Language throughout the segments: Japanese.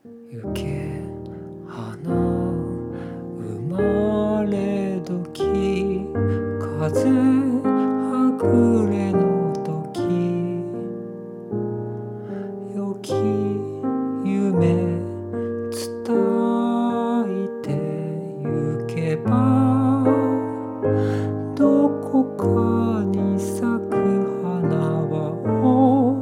行け花生まれ時風はぐれの時良き夢伝えて行けばどこかに咲く花は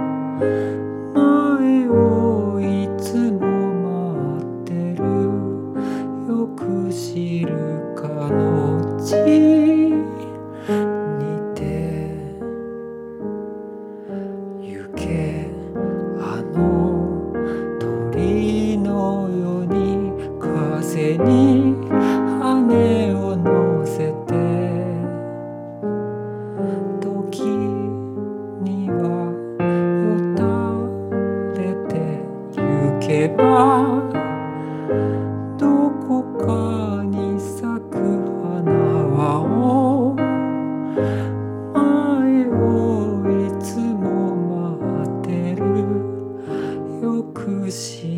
前をいつも待ってるよく知るかの地にて行けあの鳥のように風に羽を乗せて時にはよたれて行けばどこかに咲く花は前をいつも待ってるよく知